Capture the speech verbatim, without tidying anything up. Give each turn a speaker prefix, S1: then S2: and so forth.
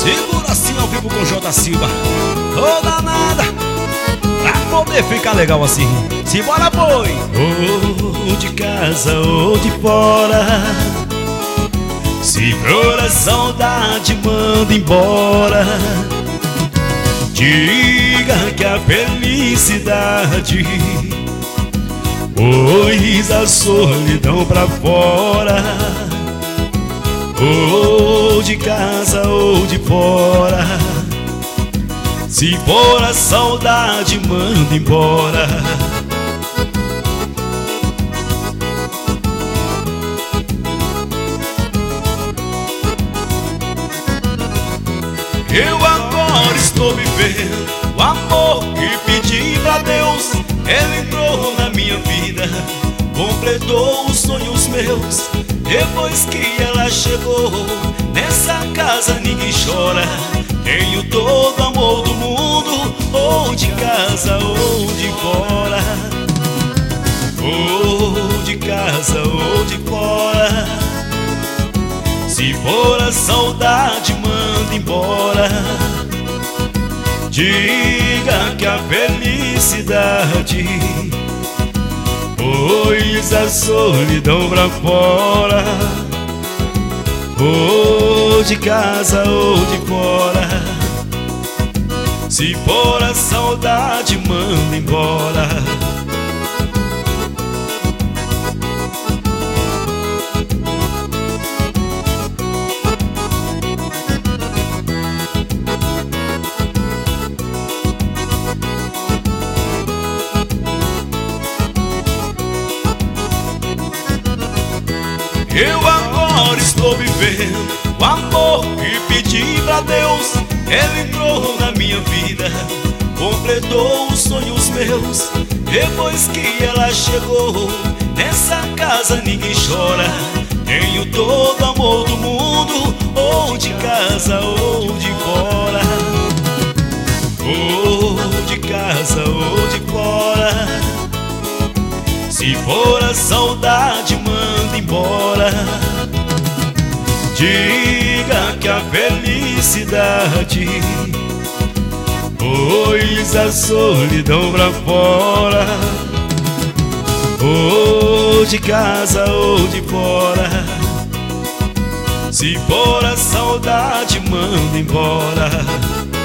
S1: Segura assim ao vivo com J Silva. Toda nada pra poder ficar legal assim. Simbora, boi!
S2: Ou de casa ou de fora, se for a saudade, manda embora. Diga que a felicidade pôs a solidão pra fora. Ou de casa ou de fora, se for a saudade, manda embora. Eu agora estou vivendo o amor que pedi pra Deus. Ele entrou na minha vida, completou os sonhos meus. Depois que ela chegou, nessa casa ninguém chora. Tenho todo o amor do mundo, ou de casa ou de fora. Ou de casa ou de fora, se for a saudade, manda embora. Diga que a felicidade pôs a solidão pra fora. Ou de casa ou de fora, se for a saudade, manda embora. Eu agora estou vivendo o amor que pedi pra Deus. Ele entrou na minha vida, completou os sonhos meus. Depois que ela chegou, nessa casa ninguém chora. Tenho todo o amor do mundo, ou de casa ou de fora. Ou de casa ou de fora, se for a saudade, manda embora. Diga que a felicidade pôs a solidão pra fora. Ou de casa ou de fora, se for a saudade, manda embora.